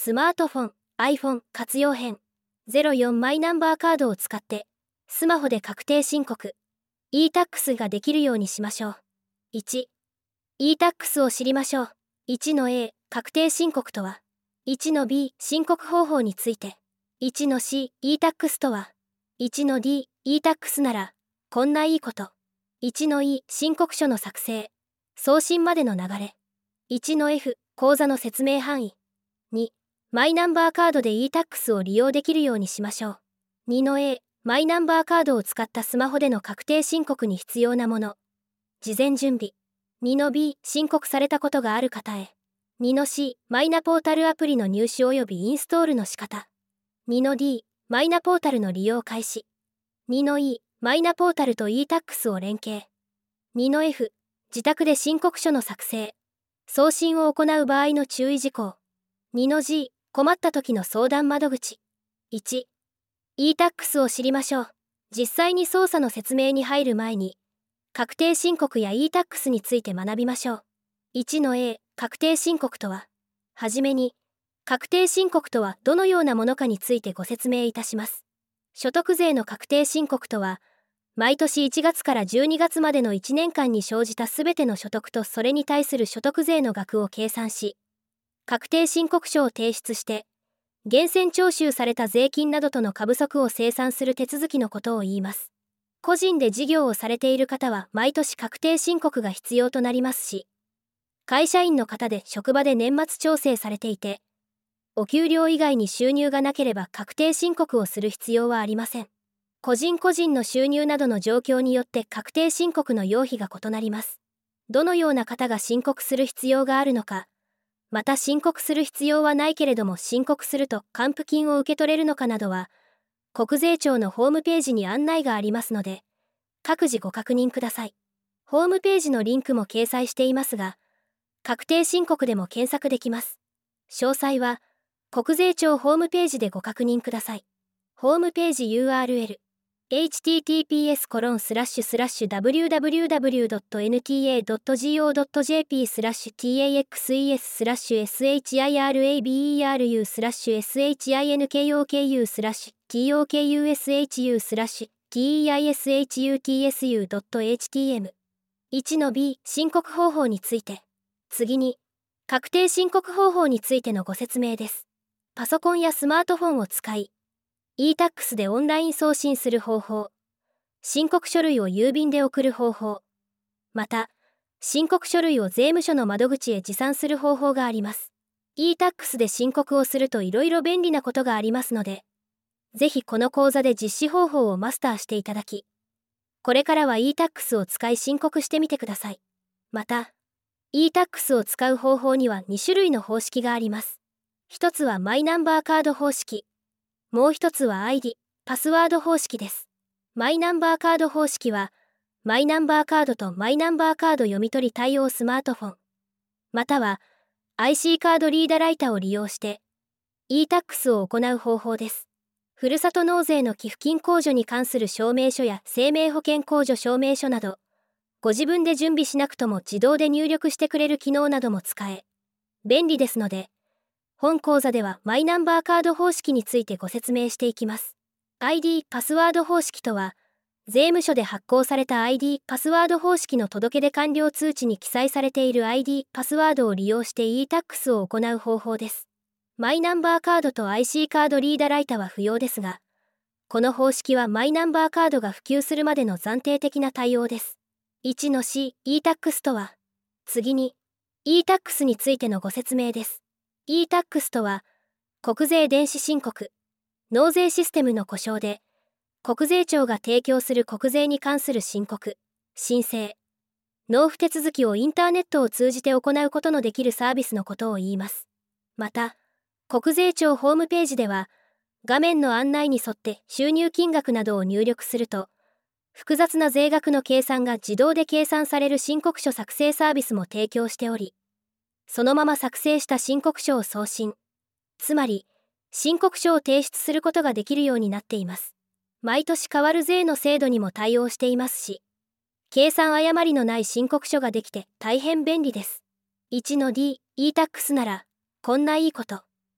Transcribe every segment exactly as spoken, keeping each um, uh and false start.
スマートフォン、iPhone 活用編。ゼロよんマイナンバーカードを使って、スマホで確定申告、イータックス ができるようにしましょう。いち、イータックス を知りましょう。いちの A、確定申告とは。いちの B、申告方法について。いちの C、イータックス とは。いちの D、イータックス なら、こんないいこと。いちの E、申告書の作成、送信までの流れ。いちの F、口座の説明範囲。に、マイナンバーカードで イータックス を利用できるようにしましょう。にの A、マイナンバーカードを使ったスマホでの確定申告に必要なもの。事前準備。にの B、申告されたことがある方へ。にの C、マイナポータルアプリの入手及びインストールの仕方。にの D、マイナポータルの利用開始。にの E、マイナポータルと イータックス を連携。にの F、自宅で申告書の作成、送信を行う場合の注意事項。にの G、困った時の相談窓口。いち、イータックス を知りましょう。実際に操作の説明に入る前に、確定申告や イータックス について学びましょう。いちの A、確定申告とは。はじめに、確定申告とはどのようなものかについてご説明いたします。所得税の確定申告とは、毎年いちがつからじゅうにがつまでのいちねんかんに生じたすべての所得とそれに対する所得税の額を計算し、確定申告書を提出して、源泉徴収された税金などとの過不足を清算する手続きのことを言います。個人で事業をされている方は毎年確定申告が必要となりますし、会社員の方で職場で年末調整されていて、お給料以外に収入がなければ確定申告をする必要はありません。個人個人の収入などの状況によって確定申告の要否が異なります。どのような方が申告する必要があるのか、また申告する必要はないけれども申告すると還付金を受け取れるのかなどは、国税庁のホームページに案内がありますので、各自ご確認ください。ホームページのリンクも掲載していますが、確定申告でも検索できます。詳細は、国税庁ホームページでご確認ください。ホームページ ユーアールエル、エイチティーティーピーエスコロンスラッシュスラッシュダブリューダブリューダブリュードットエヌティーエードットジーオードットジェーピースラッシュティーエーエックスイーエススラッシュエスエイチアイアールエービーイーアールユースラッシュエスエイチアイエヌケーオーケーユースラッシュティーオーケーユーエスエイチユースラッシュティーイーアイエスエイチユーティーエスユードットエイチティーエム。いちの B、申告方法について。次に、確定申告方法についてのご説明です。パソコンやスマートフォンを使い、イータックス でオンライン送信する方法、申告書類を郵便で送る方法、また、申告書類を税務署の窓口へ持参する方法があります。イータックス で申告をするといろいろ便利なことがありますので、ぜひこの講座で実施方法をマスターしていただき、これからは イータックス を使い申告してみてください。また、イータックス を使う方法にはに種類の方式があります。一つはマイナンバーカード方式。もう一つは アイディ、パスワード方式です。マイナンバーカード方式は、マイナンバーカードとマイナンバーカード読み取り対応スマートフォン、または アイシー カードリーダライタを利用して、イータックス を行う方法です。ふるさと納税の寄付金控除に関する証明書や生命保険控除証明書など、ご自分で準備しなくとも自動で入力してくれる機能なども使え、便利ですので、本講座ではマイナンバーカード方式についてご説明していきます。アイディー パスワード方式とは、税務署で発行された アイディー パスワード方式の届出完了通知に記載されている アイディー パスワードを利用して イータックス を行う方法です。マイナンバーカードと アイシー カードリーダライタは不要ですが、この方式はマイナンバーカードが普及するまでの暫定的な対応です。いちの C、イータックス とは、次に、イータックス についてのご説明です。イータックス とは、国税電子申告、納税システムの故障で、国税庁が提供する国税に関する申告、申請、納付手続きをインターネットを通じて行うことのできるサービスのことを言います。また、国税庁ホームページでは、画面の案内に沿って収入金額などを入力すると、複雑な税額の計算が自動で計算される申告書作成サービスも提供しており、そのまま作成した申告書を送信、つまり、申告書を提出することができるようになっています。毎年変わる税の制度にも対応していますし、計算誤りのない申告書ができて大変便利です。いちの D、イータックス なら、こんないいこと。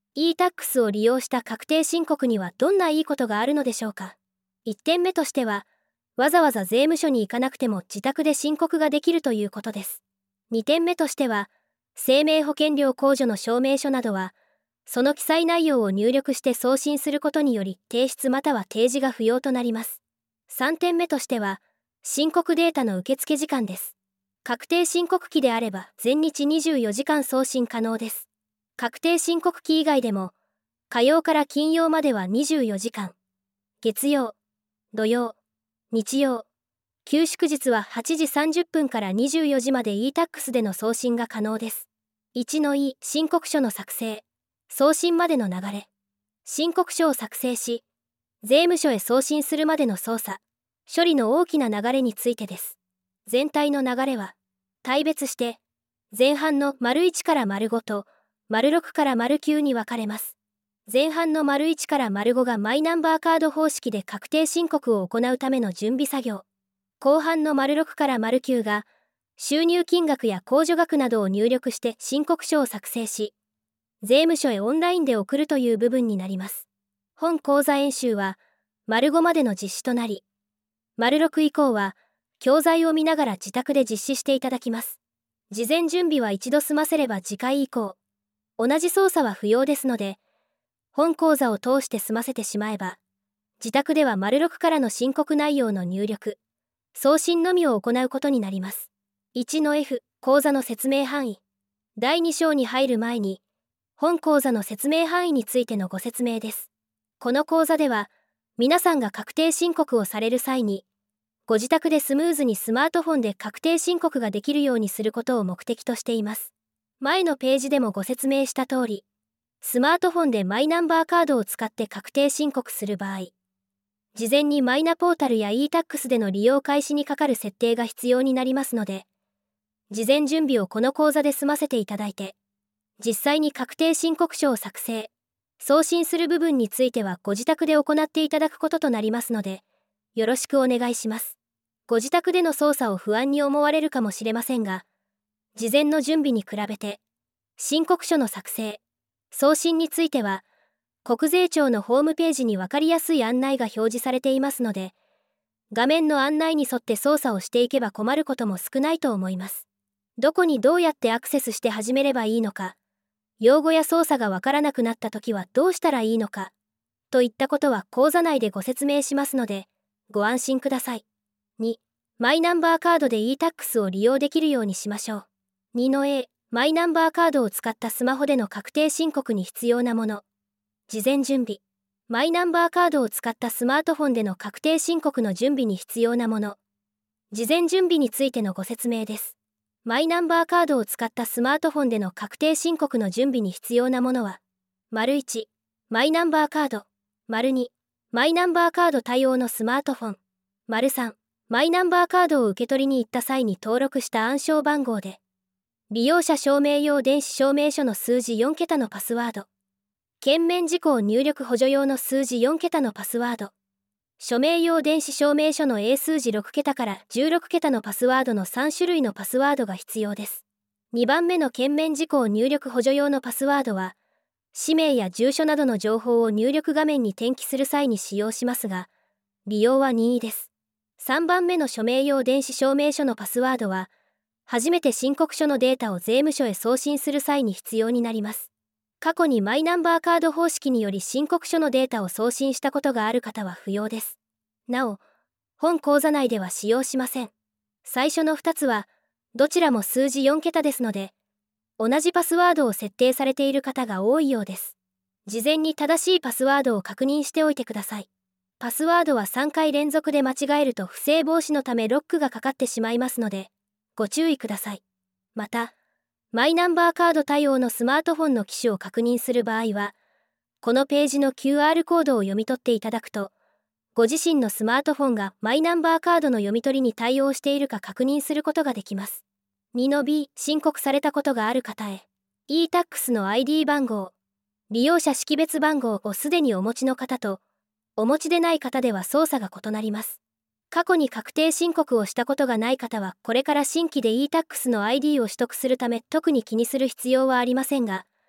イータックス を利用した確定申告にはどんないいことがあるのでしょうか。いってんめとしては、わざわざ税務署に行かなくても自宅で申告ができるということです。にてんめとしては、生命保険料控除の証明書などは、その記載内容を入力して送信することにより提出または提示が不要となります。さんてんめとしては、申告データの受付時間です。確定申告期であれば全日にじゅうよじかん送信可能です。確定申告期以外でも、火曜から金曜まではにじゅうよじかん、月曜、土曜、日曜、休祝日ははちじさんじゅっぷんからにじゅうよじまで イータックス での送信が可能です。いちのい申告書の作成、送信までの流れ。申告書を作成し、税務署へ送信するまでの操作、処理の大きな流れについてです。全体の流れは、大別して、前半の丸いちから丸ごと、丸ろくから丸きゅうに分かれます。前半の丸いちから丸ごがマイナンバーカード方式で確定申告を行うための準備作業。後半の丸ろくから丸きゅうが、収入金額や控除額などを入力して申告書を作成し、税務署へオンラインで送るという部分になります。本講座演習は、丸ごまでの実施となり、丸ろく以降は、教材を見ながら自宅で実施していただきます。事前準備は一度済ませれば次回以降、同じ操作は不要ですので、本講座を通して済ませてしまえば、自宅では丸ろくからの申告内容の入力、送信のみを行うことになります。いちの エフ、講座の説明範囲。だいに章に入る前に、本講座の説明範囲についてのご説明です。この講座では、皆さんが確定申告をされる際に、ご自宅でスムーズにスマートフォンで確定申告ができるようにすることを目的としています。前のページでもご説明した通り、スマートフォンでマイナンバーカードを使って確定申告する場合、事前にマイナポータルや イータックス での利用開始にかかる設定が必要になりますので、事前準備をこの講座で済ませていただいて、実際に確定申告書を作成、送信する部分についてはご自宅で行っていただくこととなりますので、よろしくお願いします。ご自宅での操作を不安に思われるかもしれませんが、事前の準備に比べて、申告書の作成、送信については、国税庁のホームページに分かりやすい案内が表示されていますので、画面の案内に沿って操作をしていけば困ることも少ないと思います。どこにどうやってアクセスして始めればいいのか、用語や操作がわからなくなったときはどうしたらいいのか、といったことは講座内でご説明しますので、ご安心ください。に、マイナンバーカードで イータックス を利用できるようにしましょう。にの エー、マイナンバーカードを使ったスマホでの確定申告に必要なもの。事前準備。マイナンバーカードを使ったスマートフォンでの確定申告の準備に必要なもの。事前準備についてのご説明です。マイナンバーカードを使ったスマートフォンでの確定申告の準備に必要なものは、丸いち、マイナンバーカード。丸に、マイナンバーカード対応のスマートフォン。丸さん、マイナンバーカードを受け取りに行った際に登録した暗証番号で、利用者証明用電子証明書の数字よん桁のパスワード。券面事項入力補助用の数字よん桁のパスワード。署名用電子証明書の英数字ろく桁からじゅうろく桁のパスワードのさん種類のパスワードが必要です。にばんめの券面事項入力補助用のパスワードは、氏名や住所などの情報を入力画面に転記する際に使用しますが、利用は任意です。さんばんめの署名用電子証明書のパスワードは、初めて申告書のデータを税務署へ送信する際に必要になります。過去にマイナンバーカード方式により申告書のデータを送信したことがある方は不要です。なお、本講座内では使用しません。最初のふたつは、どちらも数字よん桁ですので、同じパスワードを設定されている方が多いようです。事前に正しいパスワードを確認しておいてください。パスワードはさんかい連続で間違えると不正防止のためロックがかかってしまいますので、ご注意ください。また、マイナンバーカード対応のスマートフォンの機種を確認する場合は、このページの キューアール コードを読み取っていただくと、ご自身のスマートフォンがマイナンバーカードの読み取りに対応しているか確認することができます。にの ビー、申告されたことがある方へ、イータックス の アイディー 番号、利用者識別番号をすでにお持ちの方と、お持ちでない方では操作が異なります。過去に確定申告をしたことがない方は、これから新規で イータックス の アイディー を取得するため特に気にする必要はありませんが、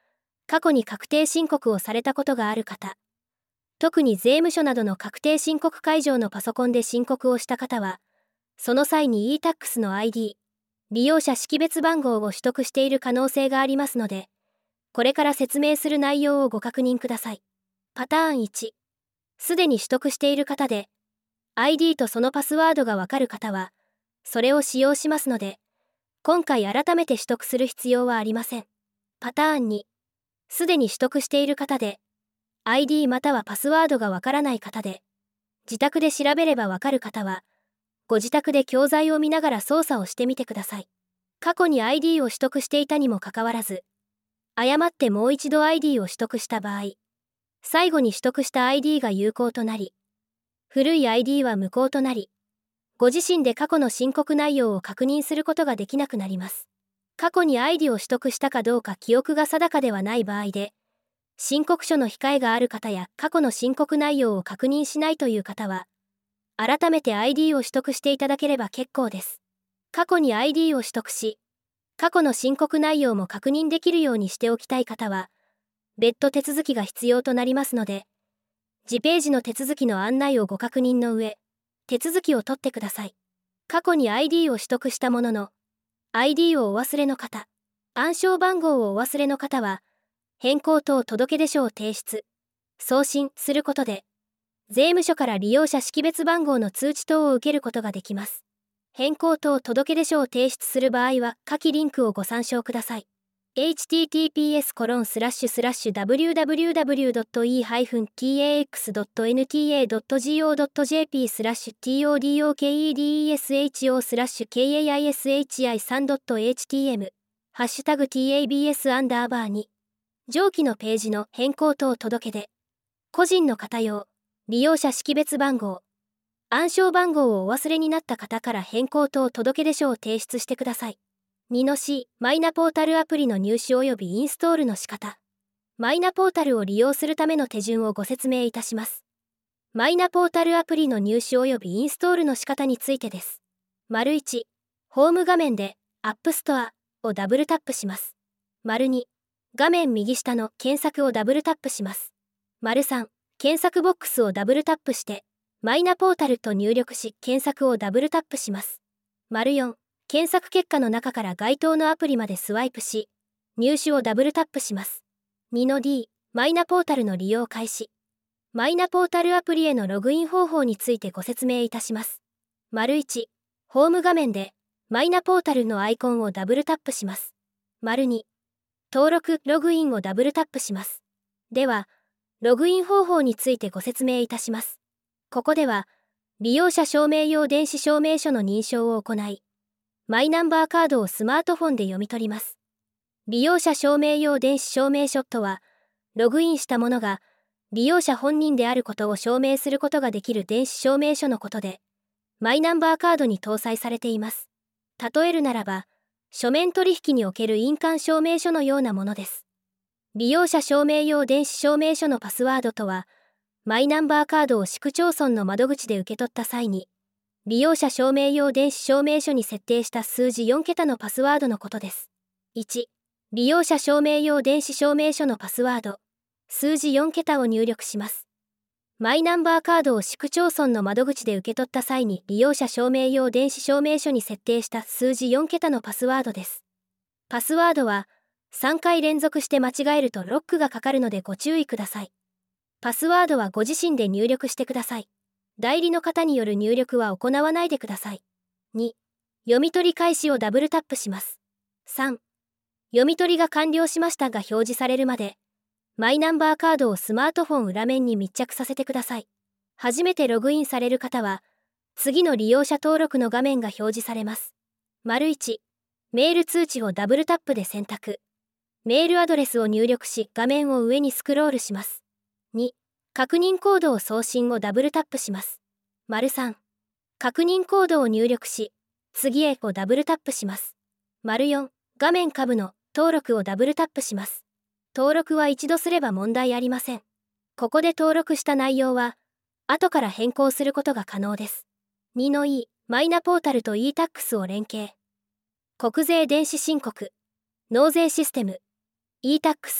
過去に確定申告をされたことがある方、特に税務署などの確定申告会場のパソコンで申告をした方は、その際に イータックス の アイディー、利用者識別番号を取得している可能性がありますので、これから説明する内容をご確認ください。パターンいち、すでに取得している方で、アイディー とそのパスワードがわかる方は、それを使用しますので、今回改めて取得する必要はありません。パターンに、すでに取得している方で、アイディー またはパスワードがわからない方で、自宅で調べればわかる方は、ご自宅で教材を見ながら操作をしてみてください。過去に アイディー を取得していたにもかかわらず、誤ってもう一度 アイディー を取得した場合、最後に取得した アイディー が有効となり、古い アイディー は無効となり、ご自身で過去の申告内容を確認することができなくなります。過去に アイディー を取得したかどうか記憶が定かではない場合で、申告書の控えがある方や過去の申告内容を確認しないという方は、改めて アイディー を取得していただければ結構です。過去に アイディー を取得し、過去の申告内容も確認できるようにしておきたい方は、別途手続きが必要となりますので、次ページの手続きの案内をご確認の上、手続きを取ってください。過去に アイディー を取得したものの、アイディー をお忘れの方、暗証番号をお忘れの方は、変更等届出書を提出、送信することで、税務署から利用者識別番号の通知等を受けることができます。変更等届出書を提出する場合は、下記リンクをご参照ください。エイチティーティーピーエスコロンスラッシュスラッシュダブリューダブリューダブリュードットイーハイフンティーエーエックスドットエヌティーエードットジーオードットジェーピースラッシュティーオーディーオーケーイーディーイーエスエイチオースラッシュケーエーアイエスエイチアイスリードットエイチティーエムハッシュタグ ティーエービーエス アンダーバーに上記のページの変更等届出、個人の方用、利用者識別番号、暗証番号をお忘れになった方から変更等届出書を提出してください。にの C、マイナポータルアプリの入手及びインストールの仕方。マイナポータルを利用するための手順をご説明いたします。マイナポータルアプリの入手及びインストールの仕方についてです。丸いち、ホーム画面で App Store をダブルタップします。丸に、画面右下の検索をダブルタップします。丸さん、検索ボックスをダブルタップして、マイナポータルと入力し検索をダブルタップします。丸よん、検索結果の中から該当のアプリまでスワイプし、入手をダブルタップします。にの D、マイナポータルの利用開始。マイナポータルアプリへのログイン方法についてご説明いたします。丸いち、ホーム画面で、マイナポータルのアイコンをダブルタップします。丸に、登録、ログインをダブルタップします。では、ログイン方法についてご説明いたします。ここでは、利用者証明用電子証明書の認証を行い、マイナンバーカードをスマートフォンで読み取ります。利用者証明用電子証明書とは、ログインした者が、利用者本人であることを証明することができる電子証明書のことで、マイナンバーカードに搭載されています。例えるならば、書面取引における印鑑証明書のようなものです。利用者証明用電子証明書のパスワードとは、マイナンバーカードを市区町村の窓口で受け取った際に、利用者証明用電子証明書に設定した数字よん桁のパスワードのことです。いち、利用者証明用電子証明書のパスワード、数字よん桁を入力します。マイナンバーカードを市区町村の窓口で受け取った際に利用者証明用電子証明書に設定した数字よん桁のパスワードです。パスワードはさんかい連続して間違えるとロックがかかるのでご注意ください。パスワードはご自身で入力してください。代理の方による入力は行わないでください。に、読み取り開始をダブルタップします。さん、読み取りが完了しましたが表示されるまで、マイナンバーカードをスマートフォン裏面に密着させてください。初めてログインされる方は、次の利用者登録の画面が表示されます。丸いち、メール通知をダブルタップで選択。メールアドレスを入力し、画面を上にスクロールします。に、確認コードを送信をダブルタップします。丸さん、確認コードを入力し、次へをダブルタップします。丸よん、画面下部の登録をダブルタップします。登録は一度すれば問題ありません。ここで登録した内容は、後から変更することが可能です。にの E、マイナポータルと イータックス を連携。国税電子申告、納税システム、イータックス、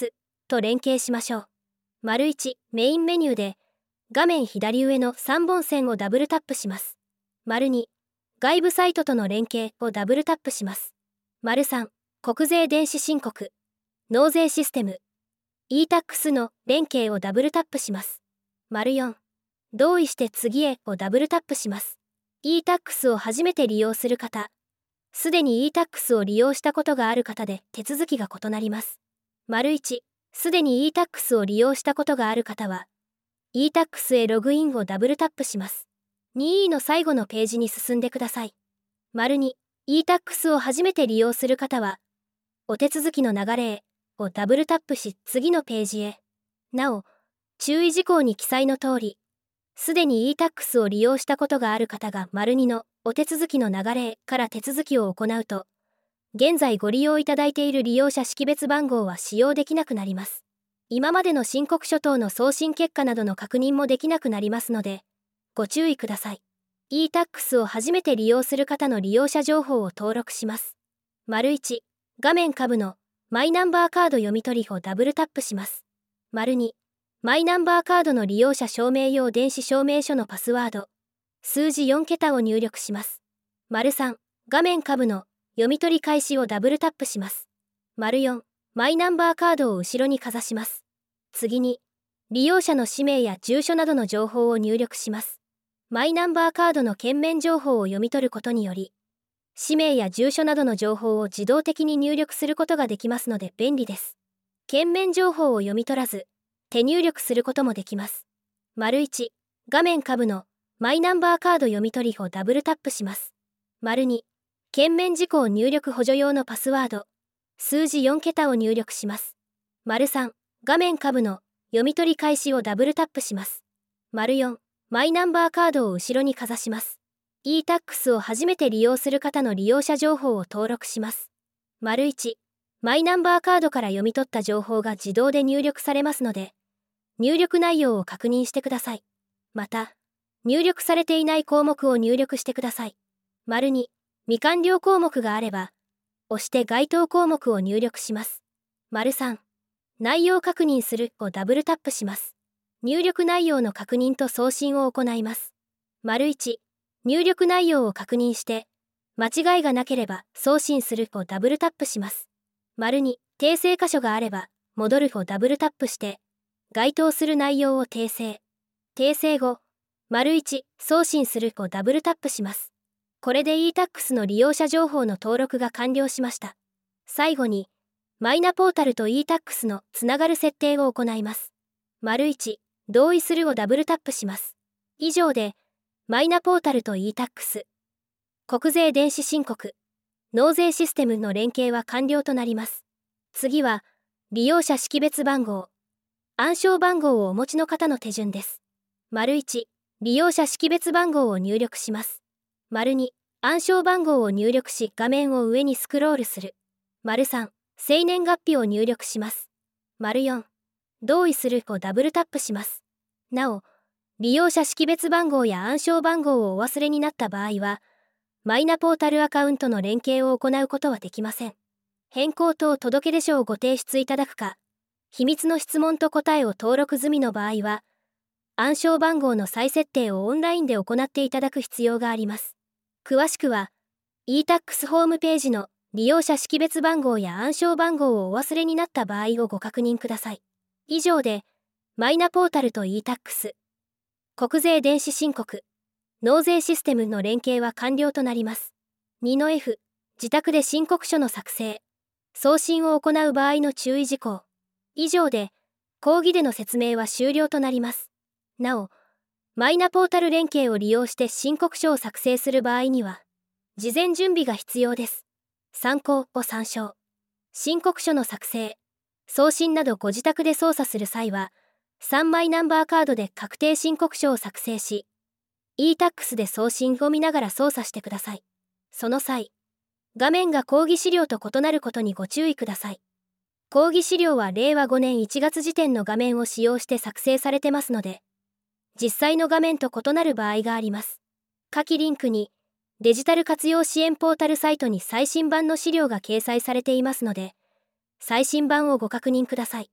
と連携しましょう。丸いち、メインメニューで、画面左上のさんぼん線をダブルタップします。丸に、外部サイトとの連携をダブルタップします。丸さん、国税電子申告、納税システム、イータックス の連携をダブルタップします。丸よん、同意して次へをダブルタップします。イータックス を初めて利用する方、すでに イータックス を利用したことがある方で手続きが異なります。丸いち、すでに イータックス を利用したことがある方は、イータックス へログインをダブルタップします。にイー の最後のページに進んでください。丸に、イータックス を初めて利用する方は、お手続きの流れへをダブルタップし次のページへ。なお、注意事項に記載の通り、すでに イータックス を利用したことがある方が丸にのお手続きの流れへから手続きを行うと、現在ご利用いただいている利用者識別番号は使用できなくなります。今までの申告書等の送信結果などの確認もできなくなりますので、ご注意ください。イータックス を初めて利用する方の利用者情報を登録します。丸いち、画面下部のマイナンバーカード読み取りをダブルタップします。丸に、マイナンバーカードの利用者証明用電子証明書のパスワード、数字よん桁を入力します。丸さん、画面下部の読み取り開始をダブルタップします。丸よん、マイナンバーカードを後ろにかざします。次に、利用者の氏名や住所などの情報を入力します。マイナンバーカードの券面情報を読み取ることにより、氏名や住所などの情報を自動的に入力することができますので便利です。券面情報を読み取らず、手入力することもできます。丸いち、画面下部のマイナンバーカード読み取りをダブルタップします。丸に、券面事項入力補助用のパスワード、数字よん桁を入力します。丸さん、画面下部の読み取り開始をダブルタップします。丸よん、マイナンバーカードを後ろにかざします。イータックス を初めて利用する方の利用者情報を登録します。丸いち、マイナンバーカードから読み取った情報が自動で入力されますので、入力内容を確認してください。また、入力されていない項目を入力してください。丸に、未完了項目があれば、押して該当項目を入力します。丸さん、内容確認するをダブルタップします。入力内容の確認と送信を行います。丸いち、入力内容を確認して、間違いがなければ送信するをダブルタップします。丸に、訂正箇所があれば、戻るをダブルタップして、該当する内容を訂正。訂正後、丸いち、送信するをダブルタップします。これで イータックス の利用者情報の登録が完了しました。最後に、マイナポータルと イータックス のつながる設定を行います。丸いち、同意するをダブルタップします。以上で、マイナポータルと イータックス、国税電子申告、納税システムの連携は完了となります。次は、利用者識別番号、暗証番号をお持ちの方の手順です。丸いち、利用者識別番号を入力します。丸に、暗証番号を入力し画面を上にスクロールする。丸さん、生年月日を入力します。丸よん、同意するをダブルタップします。なお、利用者識別番号や暗証番号をお忘れになった場合は、マイナポータルアカウントの連携を行うことはできません。変更等届出書をご提出いただくか、秘密の質問と答えを登録済みの場合は、暗証番号の再設定をオンラインで行っていただく必要があります。詳しくは、イータックス ホームページの利用者識別番号や暗証番号をお忘れになった場合をご確認ください。以上で、マイナポータルと イータックス、国税電子申告、納税システムの連携は完了となります。にの F、自宅で申告書の作成、送信を行う場合の注意事項。以上で、講義での説明は終了となります。なお、マイナポータル連携を利用して申告書を作成する場合には、事前準備が必要です。参考を参照。申告書の作成、送信などご自宅で操作する際は、さんマイナンバーカードで確定申告書を作成し、イータックス で送信を見ながら操作してください。その際、画面が講義資料と異なることにご注意ください。講義資料はれいわごねんいちがつ時点の画面を使用して作成されてますので、実際の画面と異なる場合があります。下記リンクに、デジタル活用支援ポータルサイトに最新版の資料が掲載されていますので、最新版をご確認ください。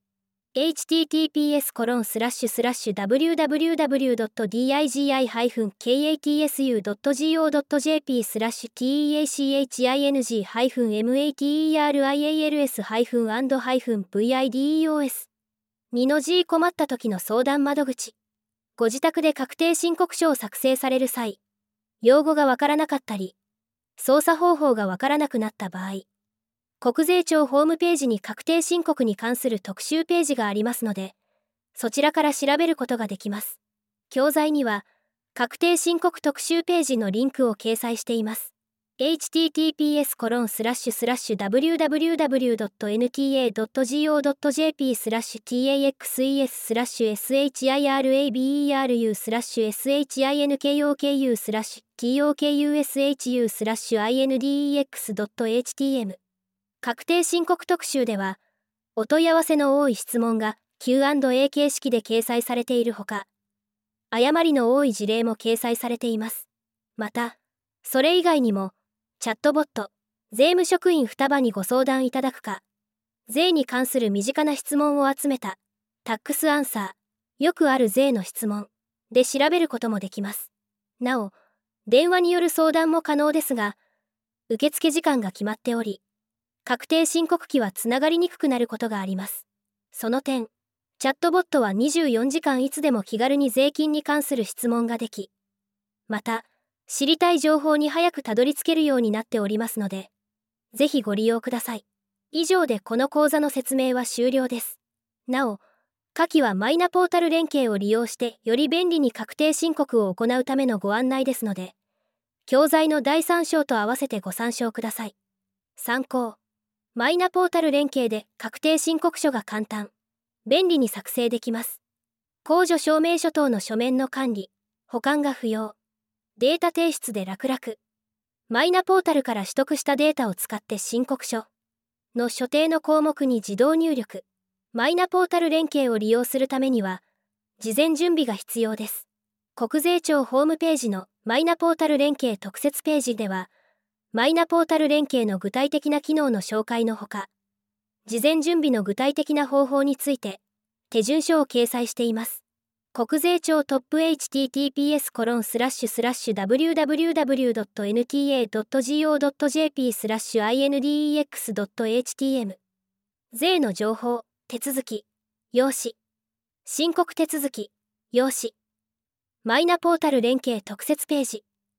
エイチティーティーピーエスコロンスラッシュスラッシュダブリューダブリューダブリュードットディアイジーアイハイフンケーエーティーエスユードットジーオードットジェーピースラッシュティーイーエーシーエイチアイエヌジーハイフンエムエーティーイーアールアイエーエルエスハイフンアンドハイフンブイアイディーイーオーエス にの字困った時の相談窓口。ご自宅で確定申告書を作成される際、用語がわからなかったり、操作方法がわからなくなった場合、国税庁ホームページに確定申告に関する特集ページがありますので、そちらから調べることができます。教材には、確定申告特集ページのリンクを掲載しています。エイチティーティーピーエスコロンスラッシュスラッシュダブリューダブリューダブリュードットエヌティーエードットジーオードットジェーピースラッシュティーエーエックスイーエススラッシュエスエイチアイアールエービーイーアールユースラッシュエスエイチアイエヌケーオーケーユースラッシュティーオーケーユーエスエイチユースラッシュアイエヌディーイーエックスドットエイチティーエム。確定申告特集では、お問い合わせの多い質問が キューアンドエー 形式で掲載されているほか、誤りの多い事例も掲載されています。また、それ以外にも、チャットボット、税務職員双葉にご相談いただくか、税に関する身近な質問を集めた、タックスアンサー、よくある税の質問、で調べることもできます。なお、電話による相談も可能ですが、受付時間が決まっており、確定申告期はつながりにくくなることがあります。その点、チャットボットはにじゅうよじかんいつでも気軽に税金に関する質問ができ、また、知りたい情報に早くたどり着けるようになっておりますので、ぜひご利用ください。以上でこの講座の説明は終了です。なお、下記はマイナポータル連携を利用してより便利に確定申告を行うためのご案内ですので、教材のだいさん章と合わせてご参照ください。参考。マイナポータル連携で確定申告書が簡単、便利に作成できます。控除証明書等の書面の管理、保管が不要。データ提出で楽々。マイナポータルから取得したデータを使って申告書の所定の項目に自動入力。マイナポータル連携を利用するためには、事前準備が必要です。国税庁ホームページのマイナポータル連携特設ページでは、マイナポータル連携の具体的な機能の紹介のほか、事前準備の具体的な方法について、手順書を掲載しています。国税庁トップ エイチティーティーピーエスコロンスラッシュスラッシュダブリューダブリューダブリュードットエヌティーエードットジーオードットジェーピースラッシュアイエヌディーイーエックスドットエイチティーエム。税の情報、手続き、用紙。申告手続き、用紙。マイナポータル連携特設ページ。